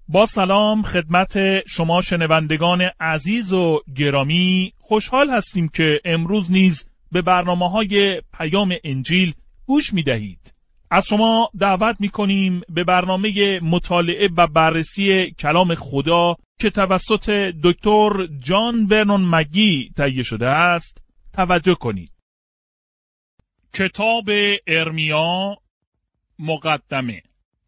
با سلام خدمت شما شنوندگان عزیز و گرامی، خوشحال هستیم که امروز نیز به برنامه‌های پیام انجیل گوش می‌دهید. از شما دعوت می‌کنیم به برنامه مطالعه و بررسی کلام خدا که توسط دکتر جان ورنون مگی تهیه شده است توجه کنید. کتاب ارمیا، مقدمه.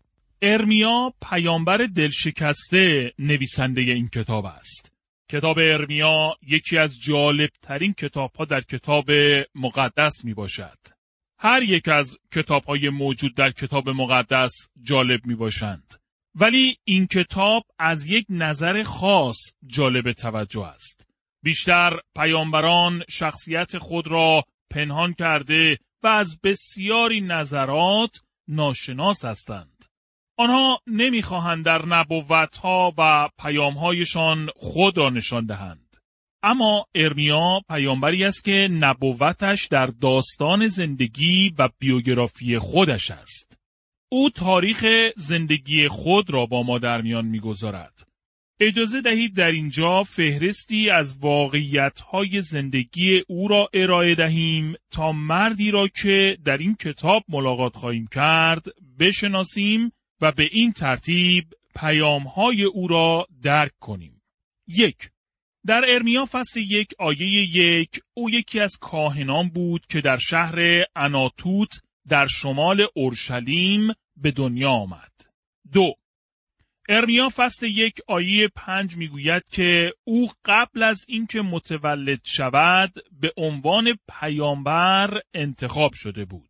ارمیا پیامبر دلشکسته نویسنده این کتاب است. کتاب ارمیا یکی از جالبترین کتاب‌ها در کتاب مقدس می باشد. هر یک از کتاب‌های موجود در کتاب مقدس جالب می باشند. ولی این کتاب از یک نظر خاص جالب توجه است. بیشتر پیامبران شخصیت خود را پنهان کرده و از بسیاری نظرات ناشناس هستند. آنها نمیخواهند در نبوت‌ها و پیام‌هایشان خود را نشان دهند. اما ارمیا پیامبری است که نبوتش در داستان زندگی و بیوگرافی خودش است. او تاریخ زندگی خود را با ما در میان می‌گذارد. اجازه دهید در اینجا فهرستی از واقعیت‌های زندگی او را ارائه دهیم تا مردی را که در این کتاب ملاقات خواهیم کرد بشناسیم و به این ترتیب پیام‌های او را درک کنیم. 1. در ارمیا فصل 1 آیه 1 او یکی از کاهنان بود که در شهر عناتوت در شمال اورشلیم به دنیا آمد. 2. ارمیا فصل 1 آیه 5 میگوید که او قبل از اینکه متولد شود به عنوان پیامبر انتخاب شده بود.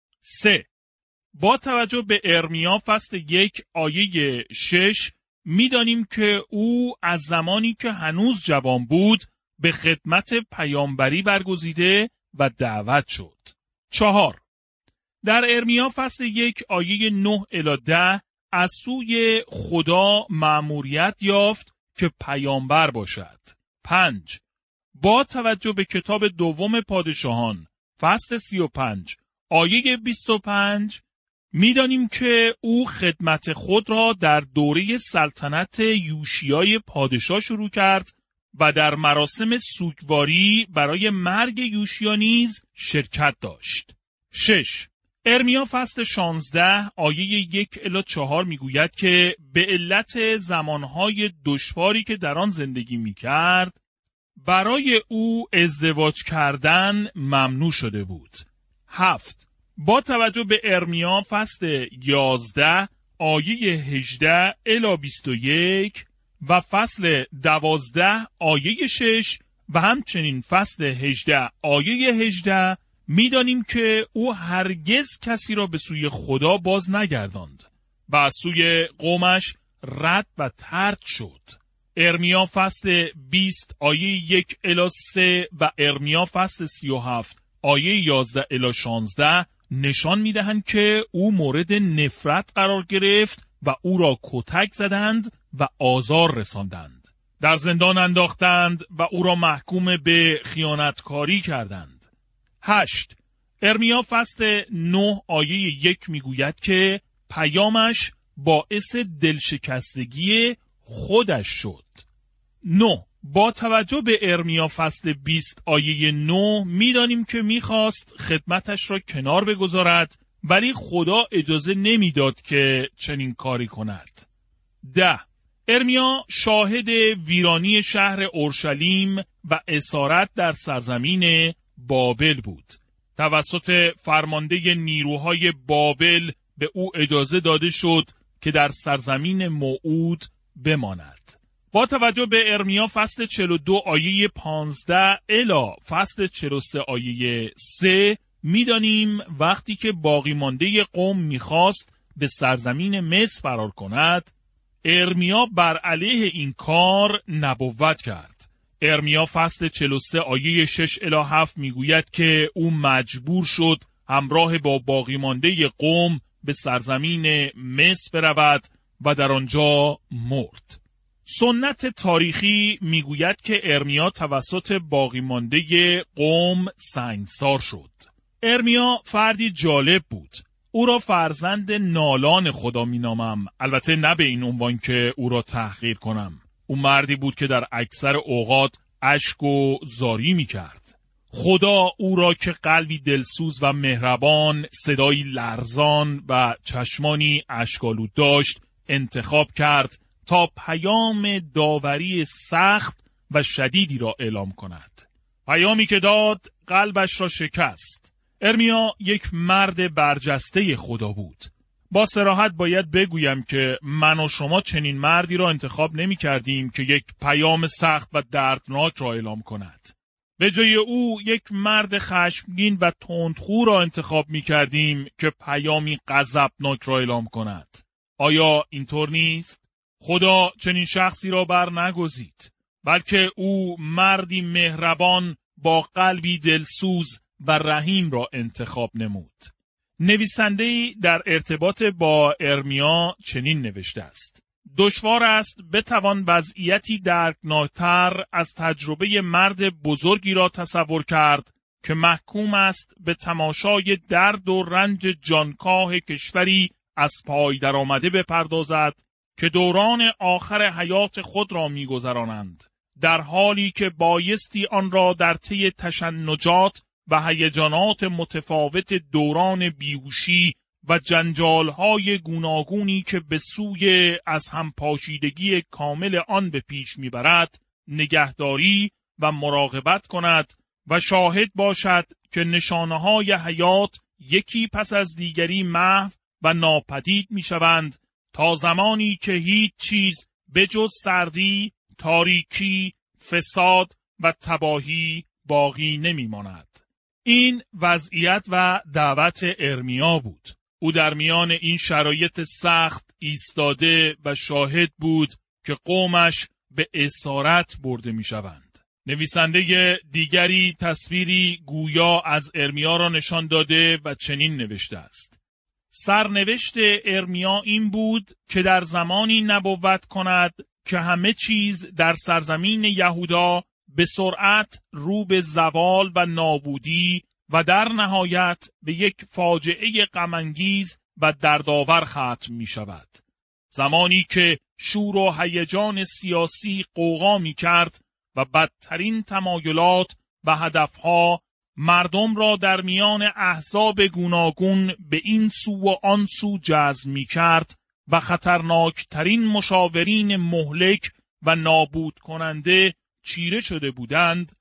3. با توجه به ارمیا فصل 1 آیه 6 می‌دانیم که او از زمانی که هنوز جوان بود به خدمت پیامبری برگزیده و دعوت شد. 4. در ارمیا فصل 1 آیه 9 الی 10 از سوی خدا مأموریت یافت که پیامبر باشد. 5. با توجه به کتاب دوم پادشاهان فصل 35 آیه 25 می‌دانیم که او خدمت خود را در دوره سلطنت یوشیای پادشاه شروع کرد و در مراسم سوگواری برای مرگ یوشیا نیز شرکت داشت. 6. ارمیا فصل 16 آیه 1 الی 4 میگوید که به علت زمانهای دشواری که در آن زندگی میکرد برای او ازدواج کردن ممنوع شده بود. 7. با توجه به ارمیا فصل 11 آیه 18 الی 21 و فصل 12 آیه 6 و همچنین فصل 18 آیه 18 می‌دانیم که او هرگز کسی را به سوی خدا باز نگرداند و از سوی قومش رد و طرد شد. ارمیا فصل 20 آیه 1 الی 3 و ارمیا فصل 37 آیه 11 الی 16 نشان می‌دهند که او مورد نفرت قرار گرفت و او را کتک زدند و آزار رساندند. در زندان انداختند و او را محکوم به خیانتکاری کردند. 8. ارمیا فصل 9 آیه 1 میگوید که پیامش باعث دلشکستگی خودش شد. 9. با توجه به ارمیا فصل 20 آیه 9 میدانیم که میخواست خدمتش را کنار بگذارد ولی خدا اجازه نمیداد که چنین کاری کند. 10. ارمیا شاهد ویرانی شهر اورشلیم و اسارت در سرزمین بابل بود. توسط فرمانده نیروهای بابل به او اجازه داده شد که در سرزمین موعود بماند. با توجه به ارمیا فصل 42 آیه 15 الی فصل 43 آیه 3 میدانیم وقتی که باقی مانده قوم میخواست به سرزمین مصر فرار کند، ارمیا بر علیه این کار نبوت کرد. ارمیا فصل 43 آیه 6 الی 7 میگوید که او مجبور شد همراه با باقی مانده قوم به سرزمین مصر برود و در آنجا مرد. سنت تاریخی میگوید که ارمیا توسط باقی مانده قوم سنگسار شد. ارمیا فردی جالب بود. او را فرزند نالان خدا مینامم، البته نه به این عنوان که او را تحقیر کنم. او مردی بود که در اکثر اوقات اشک و زاری میکرد. خدا او را که قلبی دلسوز و مهربان، صدایی لرزان و چشمانی اشک‌آلود داشت انتخاب کرد تا پیام داوری سخت و شدیدی را اعلام کند. پیامی که داد قلبش را شکست. ارمیا یک مرد برجسته خدا بود. با صراحت باید بگویم که من و شما چنین مردی را انتخاب نمی کردیم که یک پیام سخت و دردناک را اعلام کند. به جای او یک مرد خشمگین و تندخو را انتخاب می کردیم که پیامی غضبناک را اعلام کند. آیا اینطور نیست؟ خدا چنین شخصی را بر نگزید، بلکه او مردی مهربان با قلبی دلسوز و رحیم را انتخاب نمود. نویسنده‌ای در ارتباط با ارمیا چنین نوشته است: دشوار است بتوان وضعیتی دردناکتر از تجربه مرد بزرگی را تصور کرد که محکوم است به تماشای درد و رنج جانکاه کشوری از پای درآمده بپردازد که دوران آخر حیات خود را می‌گذرانند، در حالی که بایستی آن را در طی تشنجات و هیجانات متفاوت دوران بیهوشی و جنجال‌های گوناگونی که به سوی از هم پاشیدگی کامل آن به پیش می‌برد نگهداری و مراقبت کند و شاهد باشد که نشانه‌های حیات یکی پس از دیگری محو و ناپدید می‌شوند تا زمانی که هیچ چیز به جز سردی، تاریکی، فساد و تباهی باقی نمی‌ماند. این وضعیت و دعوت ارمیا بود. او در میان این شرایط سخت ایستاده و شاهد بود که قومش به اسارت برده می‌شوند. نویسنده دیگری تصویری گویا از ارمیا را نشان داده و چنین نوشته است: سرنوشت ارمیا این بود که در زمانی نبوت کند که همه چیز در سرزمین یهودا به سرعت رو به زوال و نابودی و در نهایت به یک فاجعه غم‌انگیز و دردآور ختم می شود. زمانی که شور و هیجان سیاسی غوغا می کرد و بدترین تمایلات و هدفها مردم را در میان احزاب گوناگون به این سو و آن سو جذب می کرد و خطرناکترین مشاورین مهلک و نابود کننده چیره شده بودند،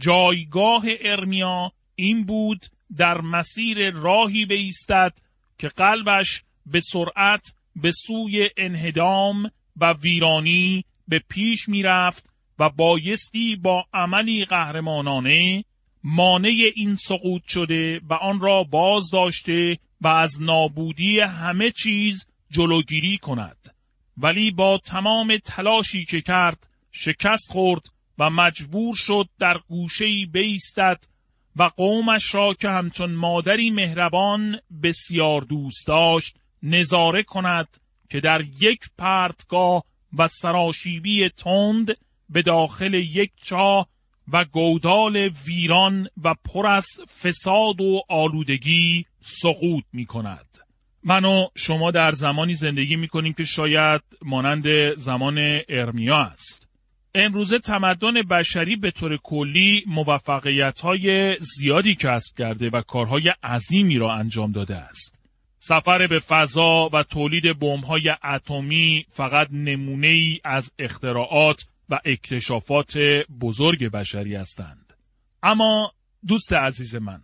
جایگاه ارمیا این بود در مسیر راهی بایستد که قلبش به سرعت به سوی انهدام و ویرانی به پیش می رفت و بایستی با عملی قهرمانانه مانع این سقوط شده و آن را باز داشته و از نابودی همه چیز جلوگیری کند. ولی با تمام تلاشی که کرد شکست خورد و مجبور شد در گوشه‌ای بایستد و قومش را که همچون مادری مهربان بسیار دوست داشت نظاره کند که در یک پرتگاه و سراشیبی تند به داخل یک چاه و گودال ویران و پر از فساد و آلودگی سقوط می کند. من و شما در زمانی زندگی می کنیم که شاید مانند زمان ارمیا است. امروزه تمدن بشری به طور کلی موفقیت‌های زیادی کسب کرده و کارهای عظیمی را انجام داده است. سفر به فضا و تولید بمب‌های اتمی فقط نمونه‌ای از اختراعات و اکتشافات بزرگ بشری هستند. اما دوست عزیز من،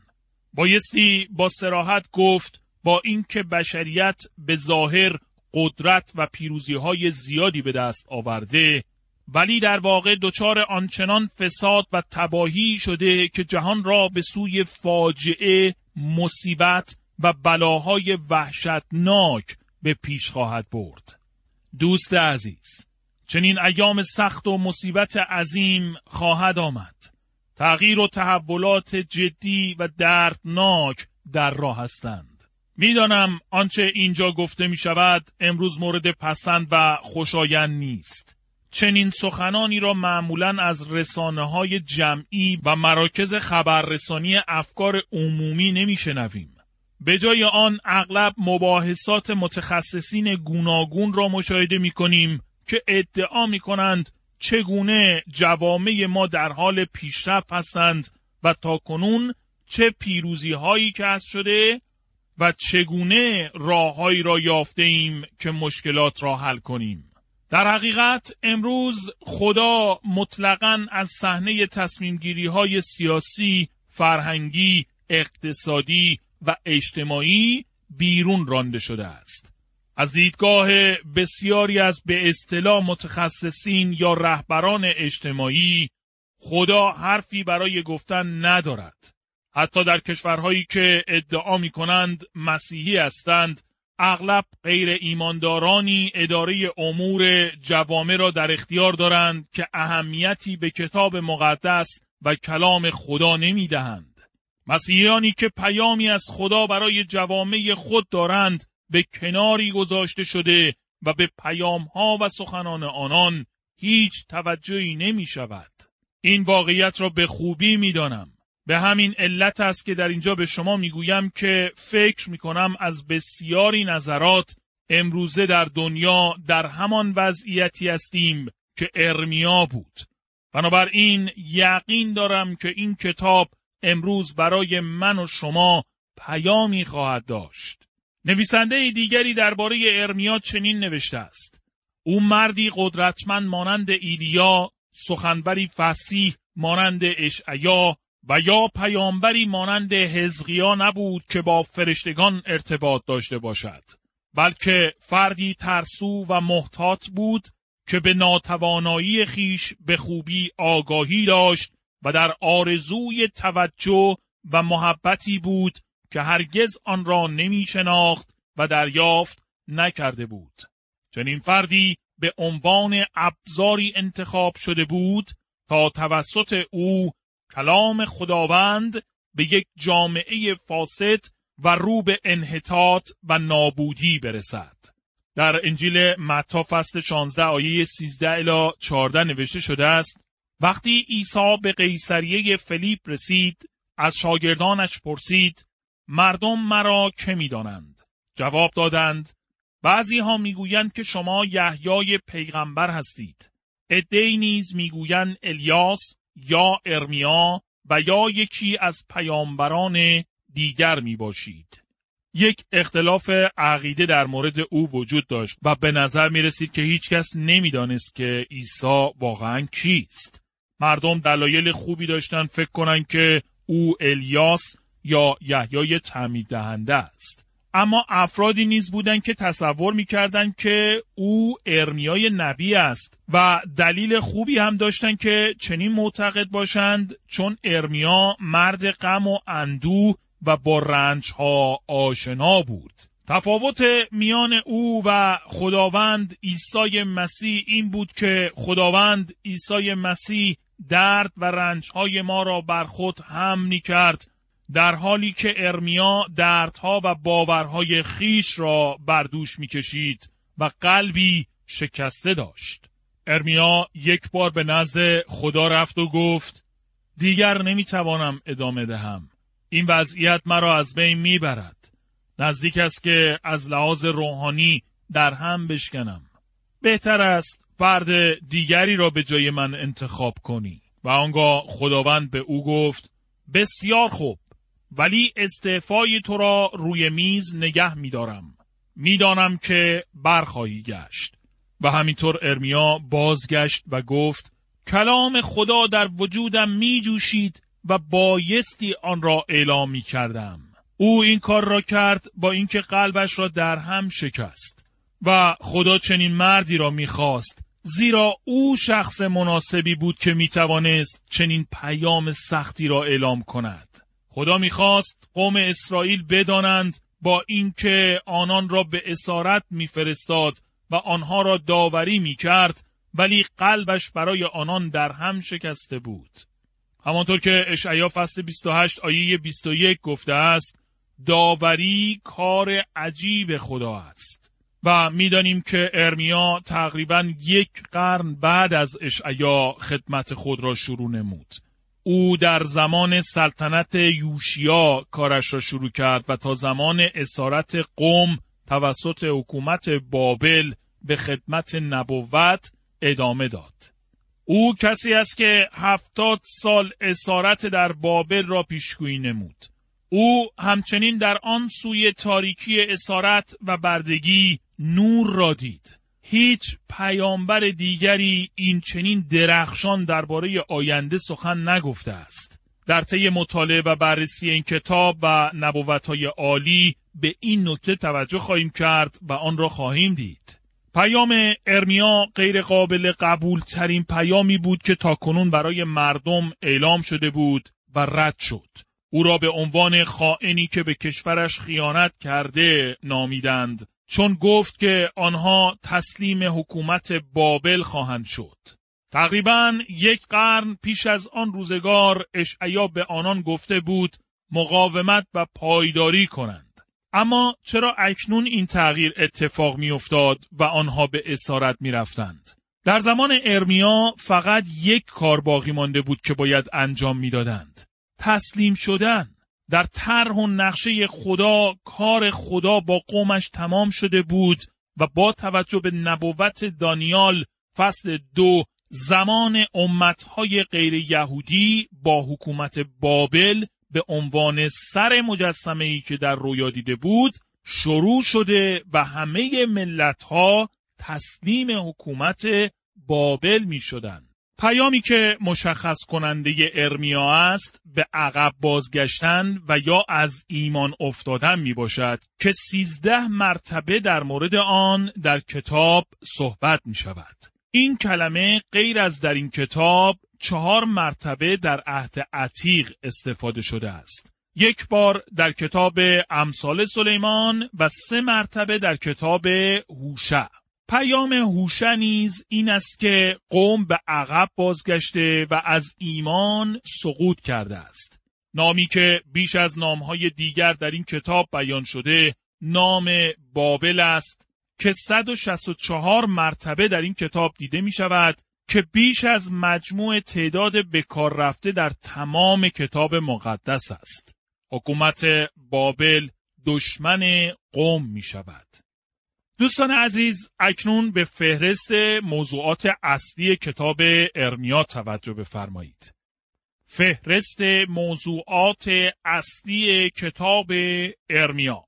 بایستی با صراحت گفت با اینکه بشریت به ظاهر قدرت و پیروزی‌های زیادی به دست آورده، ولی در واقع دچار آنچنان فساد و تباهی شده که جهان را به سوی فاجعه، مصیبت و بلاهای وحشتناک به پیش خواهد برد. دوست عزیز، چنین ایام سخت و مصیبت عظیم خواهد آمد. تغییر و تحولات جدی و دردناک در راه هستند. میدانم آنچه اینجا گفته می شود امروز مورد پسند و خوشایند نیست. چنین سخنانی را معمولاً از رسانه‌های جمعی و مراکز خبررسانی افکار عمومی نمی‌شنویم. به جای آن اغلب مباحثات متخصصین گوناگون را مشاهده می‌کنیم که ادعا می‌کنند چگونه جوامع ما در حال پیشرفت هستند و تاکنون چه پیروزی‌هایی کسب شده و چگونه راه‌هایی را یافته‌ایم که مشکلات را حل کنیم. در حقیقت امروز خدا مطلقاً از صحنه تصمیم‌گیری‌های سیاسی، فرهنگی، اقتصادی و اجتماعی بیرون رانده شده است. از دیدگاه بسیاری از به اصطلاح متخصصین یا رهبران اجتماعی، خدا حرفی برای گفتن ندارد. حتی در کشورهایی که ادعا می‌کنند مسیحی هستند، اغلب غیر ایماندارانی اداره امور جوامع را در اختیار دارند که اهمیتی به کتاب مقدس و کلام خدا نمی‌دهند. مسیحیانی که پیامی از خدا برای جوامع خود دارند به کناری گذاشته شده و به پیام‌ها و سخنان آنان هیچ توجهی نمی‌شود. این واقعیت را به خوبی می‌دانم. به همین علت است که در اینجا به شما میگویم که فکر میکنم از بسیاری نظرات امروزه در دنیا در همان وضعیتی هستیم که ارمیا بود. بنابراین یقین دارم که این کتاب امروز برای من و شما پیامی خواهد داشت. نویسنده دیگری درباره ارمیا چنین نوشته است: او مردی قدرتمند مانند ایلیا، سخنوری فصیح مانند اشعیا و یا پیامبری مانند حزقیا نبود که با فرشتگان ارتباط داشته باشد، بلکه فردی ترسو و محتاط بود که به ناتوانایی خیش به خوبی آگاهی داشت و در آرزوی توجه و محبتی بود که هرگز آن را نمی شناخت و دریافت نکرده بود. چنین فردی به عنوان ابزاری انتخاب شده بود تا توسط او کلام خداوند به یک جامعه فاسد و رو به انحطاط و نابودی برسد. در انجیل متی فصل 16 آیه 13 الی 14 نوشته شده است: وقتی عیسی به قیصریه فیلیپ رسید، از شاگردانش پرسید: مردم مرا که می‌دانند؟ جواب دادند: بعضی ها میگویند که شما یحیای پیغمبر هستید، عده‌ای نیز میگویند الیاس یا ارمیا و یا یکی از پیامبران دیگر می باشید. یک اختلاف عقیده در مورد او وجود داشت و به نظر می رسید که هیچ کس نمی دانست که عیسی واقعا کیست. مردم دلایل خوبی داشتن فکر کنن که او الیاس یا یحیای تعمید دهنده است. اما افرادی نیز بودن که تصور می‌کردند که او ارمیای نبی است و دلیل خوبی هم داشتن که چنین معتقد باشند، چون ارمیا مرد غم و اندوه و با رنج‌ها آشنا بود. تفاوت میان او و خداوند عیسی مسیح این بود که خداوند عیسی مسیح درد و رنج‌های ما را بر خود حمل می‌کرد، در حالی که ارمیا دردها و باورهای خیش را بر دوش می‌کشید و قلبی شکسته داشت. ارمیا یک بار به نزد خدا رفت و گفت: دیگر نمی‌توانم ادامه دهم. این وضعیت مرا از بین می‌برد. نزدیک است که از لحاظ روحانی در هم بشکنم. بهتر است فرد دیگری را به جای من انتخاب کنی. و آنگاه خداوند به او گفت: بسیار خوب، ولی استعفای تو را روی میز نگه می‌دارم. می‌دانم که برخواهی گشت. و همینطور ارمیا بازگشت و گفت: کلام خدا در وجودم می‌جوشید و بایستی آن را اعلام می‌کردم. او این کار را کرد با اینکه قلبش را در هم شکست. و خدا چنین مردی را می‌خواست، زیرا او شخص مناسبی بود که می‌توانست چنین پیام سختی را اعلام کند. خدا می‌خواست قوم اسرائیل بدانند با اینکه آنان را به اسارت می‌فرستاد و آنها را داوری می‌کرد، ولی قلبش برای آنان در هم شکسته بود. همانطور که اشعیا فصل 28 آیه 21 گفته است: داوری کار عجیب خدا است. و می‌دانیم که ارمیا تقریباً 1 قرن بعد از اشعیا خدمت خود را شروع نمود. او در زمان سلطنت یوشیا کارش را شروع کرد و تا زمان اسارت قم توسط حکومت بابل به خدمت نبوت ادامه داد. او کسی است که 70 سال اسارت در بابل را پیشگویی نمود. او همچنین در آن سوی تاریکی اسارت و بردگی نور را دید. هیچ پیامبر دیگری این چنین درخشان درباره آینده سخن نگفته است. در طی مطالعه و بررسی این کتاب و نبوت‌های عالی به این نکته توجه خواهیم کرد و آن را خواهیم دید. پیام ارمیا غیر قابل قبول ترین پیامی بود که تاکنون برای مردم اعلام شده بود و رد شد. او را به عنوان خائنی که به کشورش خیانت کرده نامیدند، چون گفت که آنها تسلیم حکومت بابل خواهند شد. تقریباً 1 قرن پیش از آن روزگار اشعیا به آنان گفته بود مقاومت و پایداری کنند. اما چرا اکنون این تغییر اتفاق می افتاد و آنها به اسارت می رفتند؟ در زمان ارمیا فقط 1 کار باقی مانده بود که باید انجام می دادند. تسلیم شدن. در طرح و نقشه خدا کار خدا با قومش تمام شده بود و با توجه به نبوت دانیال فصل 2 زمان امتهای غیر یهودی با حکومت بابل به عنوان سر مجسمه‌ای که در رویا دیده بود شروع شده و همه ملتها تسلیم حکومت بابل می شدند. پیامی که مشخص کننده ارمیا است به عقب بازگشتن و یا از ایمان افتادن می باشد که 13 مرتبه در مورد آن در کتاب صحبت می شود. این کلمه غیر از در این کتاب 4 مرتبه در عهد عتیق استفاده شده است. 1 بار در کتاب امثال سلیمان و 3 مرتبه در کتاب هوشع. پیام هوشع نیز این است که قوم به عقب بازگشته و از ایمان سقوط کرده است. نامی که بیش از نامهای دیگر در این کتاب بیان شده نام بابل است که 164 مرتبه در این کتاب دیده می شود که بیش از مجموع تعداد بکار رفته در تمام کتاب مقدس است. حکومت بابل دشمن قوم می شود. دوستان عزیز، اکنون به فهرست موضوعات اصلی کتاب ارمیا توجه بفرمایید. فهرست موضوعات اصلی کتاب ارمیا.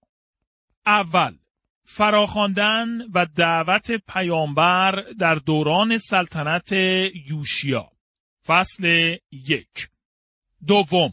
اول، فراخواندن و دعوت پیامبر در دوران سلطنت یوشیا. فصل 1. دوم،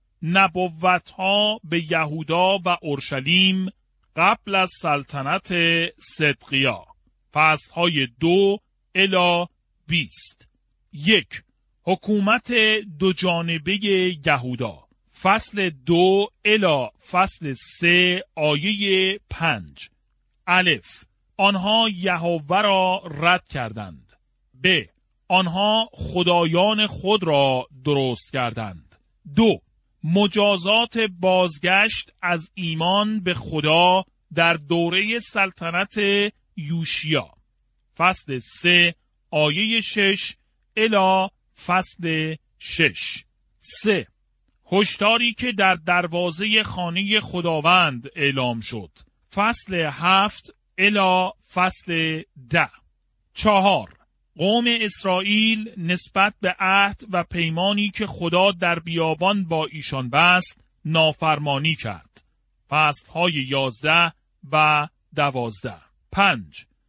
نبوت‌ها به یهودا و اورشلیم قبل از سلطنت صدقیا. فصل‌های 2 الی 20. 1. حکومت دو جانبه یهودا. فصل 2 الی فصل 3 آیه 5. الف. آنها یهوه را رد کردند. ب. آنها خدایان خود را درست کردند. 2. مجازات بازگشت از ایمان به خدا در دوره سلطنت یوشیا. فصل 3 آیه 6 الی فصل 6. 3. هشداری که در دروازه خانه خداوند اعلام شد. فصل 7 الی فصل 10. 4. قوم اسرائیل نسبت به عهد و پیمانی که خدا در بیابان با ایشان بست نافرمانی کرد. فصل‌های 11 و 12. 5.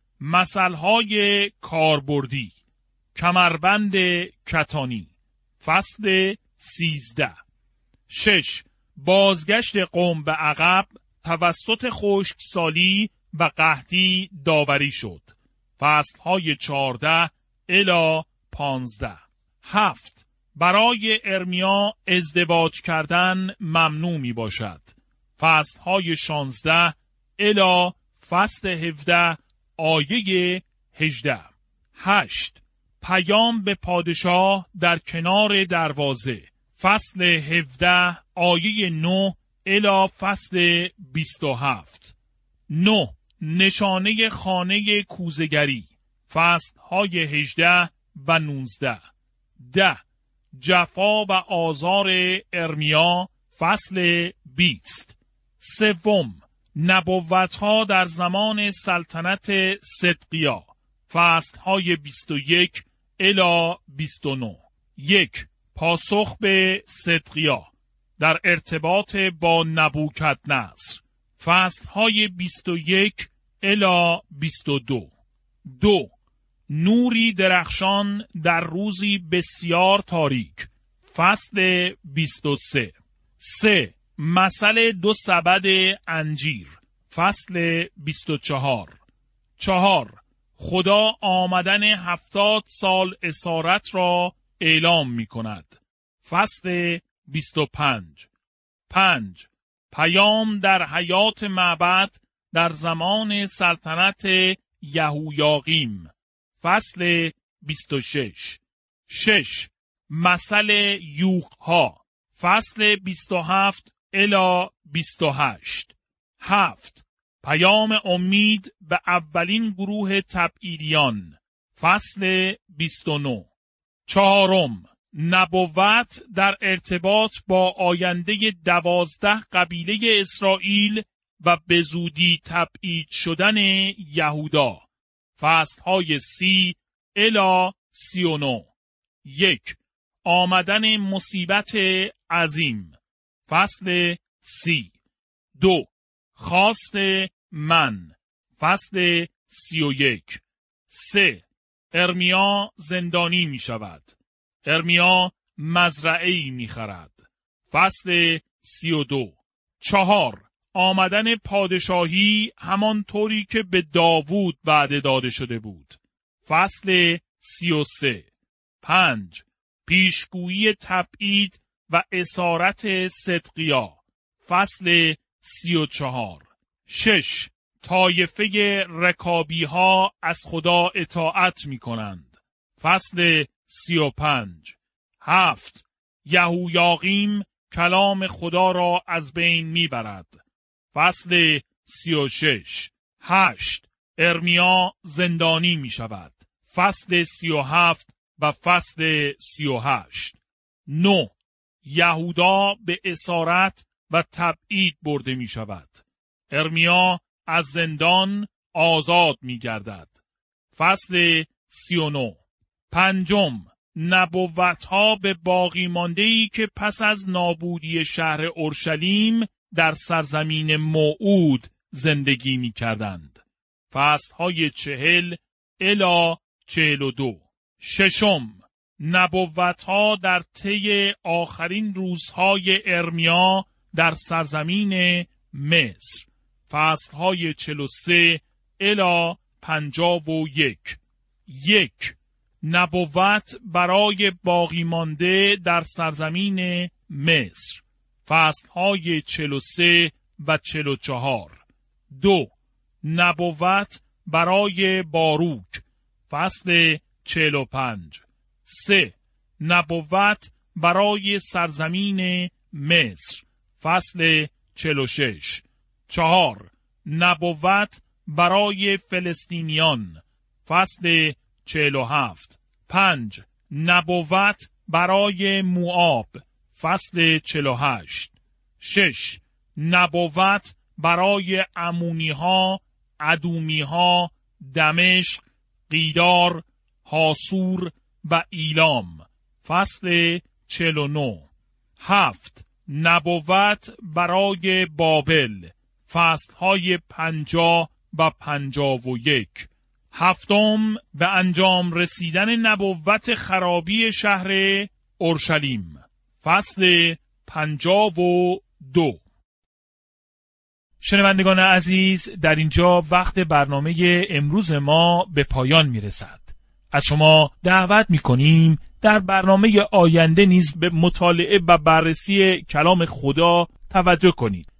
مثل‌های کاربردی. کمربند کتانی. فصل 13. 6. بازگشت قوم به عقب توسط خشکسالی و قحطی داوری شد. فصل‌های 14 الی 15. 7. برای ارمیا ازدواج کردن ممنوع می باشد. فصل‌های 16 الی فصل 17 آیه 18. 8. پیام به پادشاه در کنار دروازه. فصل 17 آیه 9 الی فصل 27. 9. نشانه خانه کوزگری. فصل‌های 18 و 19. 10. جفا و آزار ارمیا فصل 20. سوم، نبوت‌ها در زمان سلطنت صدقیا فصل‌های 21 الی 29. 1. پاسخ به صدقیا در ارتباط با نبوکدنصر فصل‌های 21 الی 22. 2. نوری درخشان در روزی بسیار تاریک فصل 23. 3. مثل 2 سبد انجیر فصل 24. 4. خدا آمدن 70 سال اسارت را اعلام می کند فصل 25. 5. پیام در حیات معبد در زمان سلطنت یهویاقیم فصل 26. 6. مثل یوغ‌ها فصل 27 الی 28. 7. پیام امید به اولین گروه تبعیدیان فصل 29. 4. نبوت در ارتباط با آینده 12 قبیله اسرائیل و به زودی تبعید شدن یهودا فصل‌های 30 الی 39. 1. آمدن مصیبت عظیم فصل 30. 2. خواست من فصل 31. 3. ارمیا زندانی می شود. ارمیا مزرعه‌ای می خرد فصل 32. 4. آمدن پادشاهی همانطوری که به داوود وعده داده شده بود فصل 33. 5. پیشگویی تبعید و اسارت صدقیا فصل 34. 6. طایفه رکابی ها از خدا اطاعت می کنند فصل 35. 7. یهویاقیم کلام خدا را از بین می برد فصل 36. 8. ارمیا زندانی می شود فصل 37 و فصل 38. 9. یهودا به اسارت و تبعید برده می شود. ارمیا از زندان آزاد می گردد فصل 39. 5. نبوت‌ها به باقی مانده‌ای که پس از نابودی شهر اورشلیم در سرزمین موعود زندگی می کردند فصل‌های 40 الی 42. 6. نبوت‌ها در طی آخرین روزهای ارمیا در سرزمین مصر فصل‌های 43 الی 51. 1. نبوت برای باقی مانده در سرزمین مصر فصل‌های 43 و 44. 2. نبوت برای باروک فصل 45. 3. نبوت برای سرزمین مصر فصل 46. 4. نبوت برای فلسطینیان فصل 47. 5. نبوت برای موآب فصل 48. 6. نبوت برای امونی‌ها، ادومی‌ها، دمشق، قیدار، حاسور و ایلام فصل 49. 7. نبوت برای بابل فصل‌های 50 و 51. 7. به انجام رسیدن نبوت خرابی شهر اورشلیم فصل 52. شنوندگان عزیز، در اینجا وقت برنامه امروز ما به پایان میرسد. از شما دعوت میکنیم در برنامه آینده نیز به مطالعه و بررسی کلام خدا توجه کنید